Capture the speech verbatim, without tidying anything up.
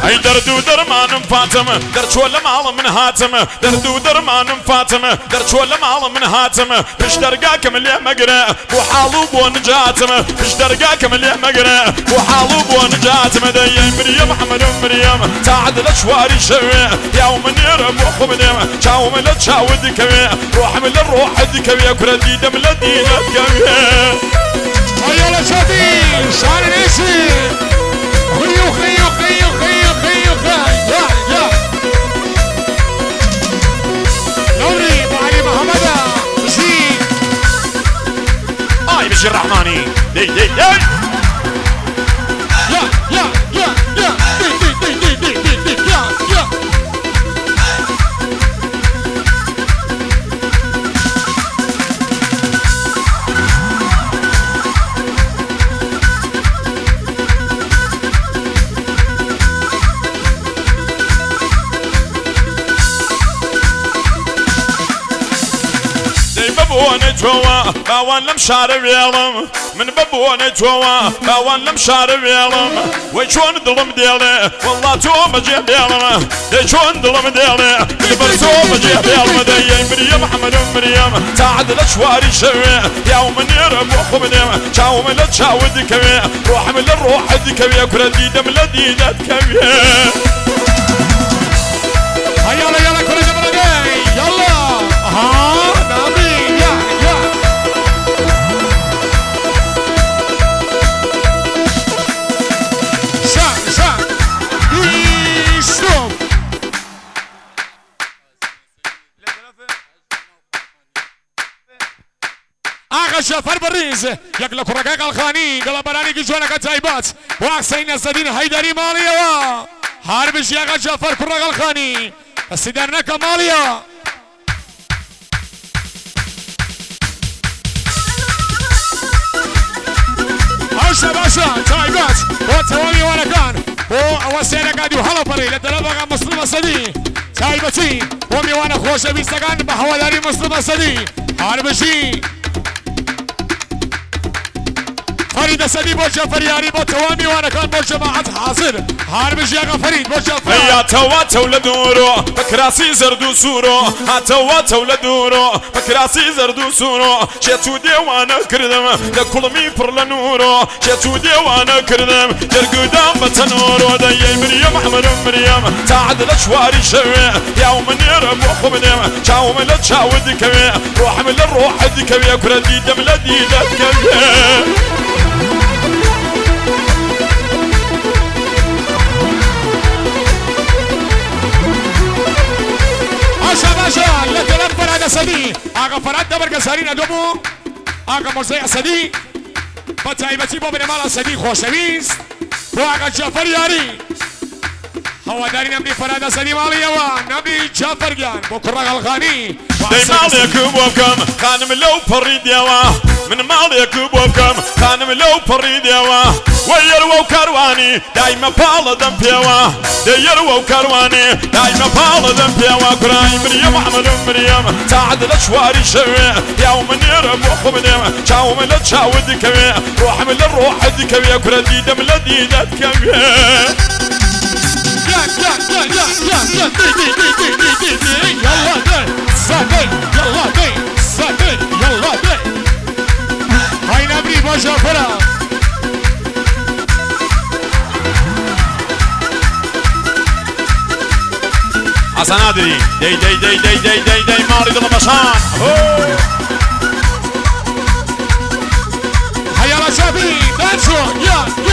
اي دردو درمان فاتمه درچ ولا مال من هاتمه دردو درمان فاتمه درچ ولا مال من هاتمه مش درقاكم اللي مقرا بو حالو بو نجاتمه مش درقاكم اللي مقرا بو حالو بو نجاتمه دي مريم محمد مريم تعد الاشواري شوي يا ومنير ابو خبدم تشاو من تشاود كوي روح من الروح دكوي كردي دم لدينا كوي يلا شادي شعر نسي خيو خيو خيو خيو خيو خيو يا يا نوري بعلي محمد زين اي بشي الرحماني دي دي دي يا يا يا يا دي دي دي دي دي دي يا يا بابوانا جوا باوان لم شارب يالم من بابوانا جوا باوان لم شارب يالم ويشون ظلم ديالي والله توم جيب يالم يشون ظلم ديالي البرسوم جيب يالم دي مريم محمد مريم تعد الاشواري شوي يا ومنير ابو خبدم تشاو من تشاود كوي روح من الروح دكوي كردي دم لدينا كوي يلا يلا كل جبل يلا ها نبي يا يا شان شان يشوف آقا جعفر بريز يقلق رقاق الخاني قال براني جوانا كتايبات واحسين الزدين هيدري ماليا هاربش يا آقا جعفر كرقاق الخاني السيدارنا كماليا عشا باشا تايبات وتوامي وانا كان ووسينا قادي وحلا بري لدلبقى مسلم الصدي تايبتي ومي وانا خوش بيستقان بحوالاري مسلم الصدي هاربشي فريد سدي بو جعفر ياري بو توامي وانا كان بو جماعة حاضر هاربش يا فريد بو جعفر يا توا تولد دورو بكراسي زردو سورو ها توا تولد دورو بكراسي زردو سورو شتو ديوانا كردم لكل مي فرلا نورو شتو ديوانا كردم جرقدام بتنورو دي مريم محمد مريم تعد الاشواري شوي يا ومنير ابو خبدم تشاو من تشاود كوي روح من الروح دكوي كردي دم لدينا كوي باشا باشا لتلم فراد سدي آقا فراد دبر قصارين ادومو آقا مرزي سدي بطاي بتي بابن مالا سدي خوشويز وآقا جعفر ياري هوا داري نبني فراد سدي مالي يوا نبني جعفر جان بكرة الغاني دي مالك بوكم خانم لو فريد يوا من مالك بوكم خانم لو فريد يوا ويرو كرواني دايما بالا دم بيوا ديرو كرواني دايما بالا دم بيوا كراي مريم محمد مريم تعد الاشواري شوي يا ومنير ابو خبدم تشاو من تشاود كوي روح من الروح دكوي كردي دم لدينا كوي يا يا يا يا يا يا دي دي دي دي دي دي دي يلا دي ساكن يلا دي ساكن يلا دي هاي نبري باشا فرا حسن ادري دي دي دي دي دي دي دي ماري دلبشان هيا لا شافي دانسو يا